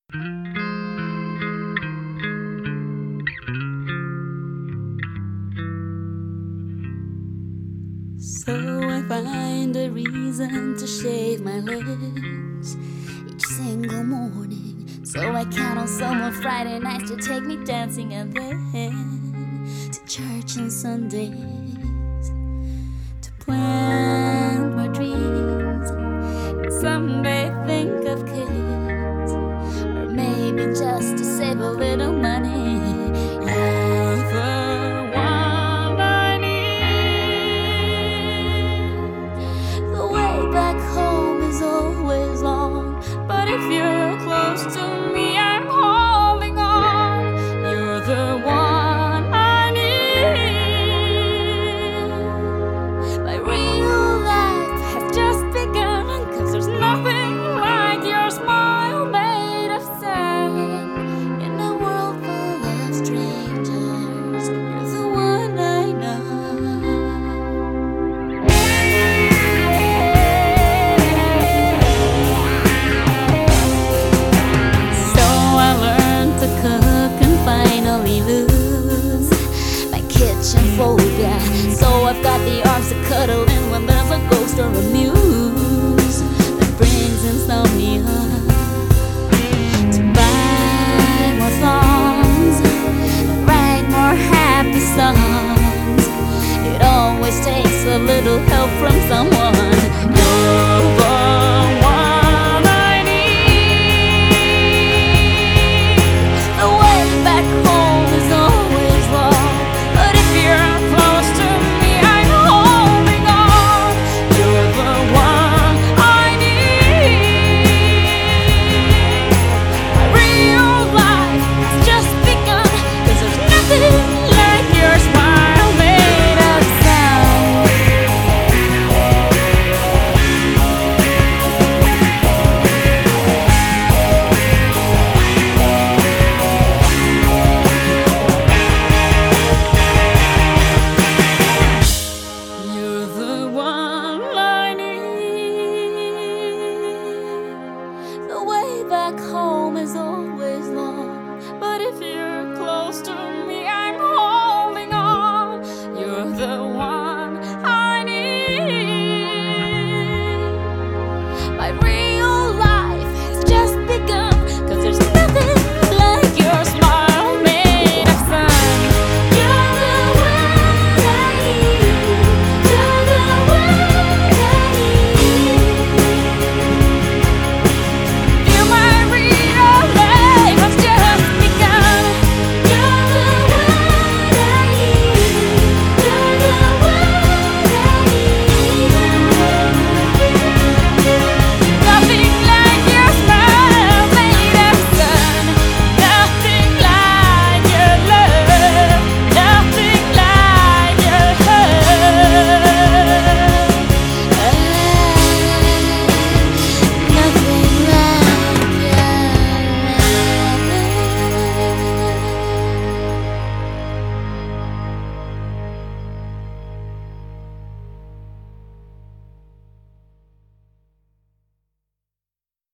So I find a reason to shave my legs each single morning. So I count on someone Friday nights to take me dancing and then to church on Sundays to plant my dreams and someday think of kids, or maybe just to save a little money.